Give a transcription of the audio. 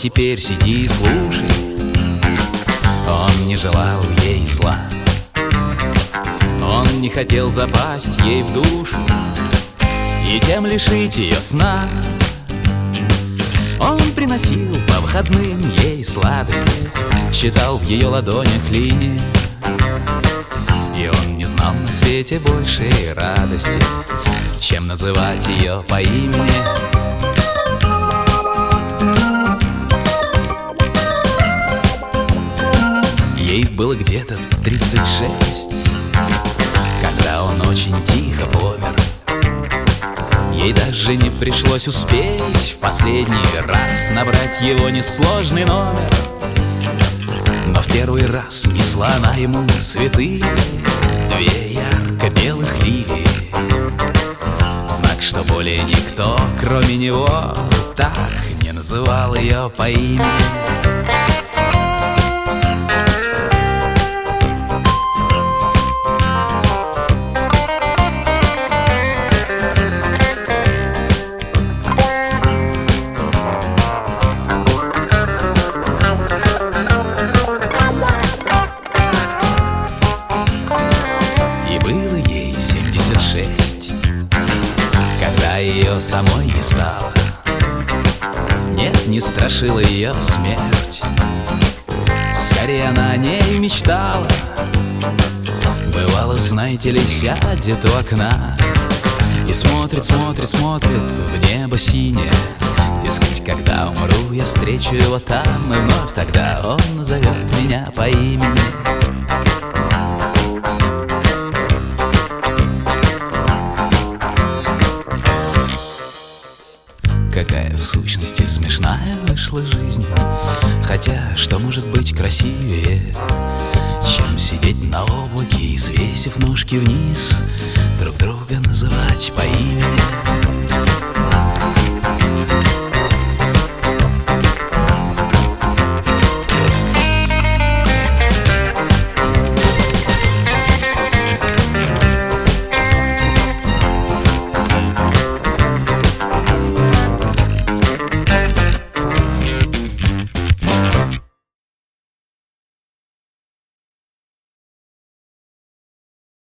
теперь сиди и слушай. Он не желал ей зла, он не хотел запасть ей в душу и тем лишить ее сна. Он приносил по выходным ей сладости, читал в ее ладонях линии, и он не знал на свете большей радости, чем называть ее по имени. Ей было где-то 36, когда он очень тихо помер. Ей даже не пришлось успеть в последний раз набрать его несложный номер. Но в первый раз несла она ему цветы, две ярко-белых лилии, знак, что более никто, кроме него, так не называл ее по имени. Было ей 76, когда ее самой не стало. Нет, не страшила ее смерть, скорее она о ней мечтала. Бывало, знаете ли, сядет у окна и смотрит, смотрит, смотрит в небо синее. Дескать, когда умру, я встречу его там, и вновь тогда он назовет меня по имени. Какая в сущности смешная вышла жизнь. Хотя что может быть красивее, чем сидеть на облаке и, свесив ножки вниз, друг друга называть по имени?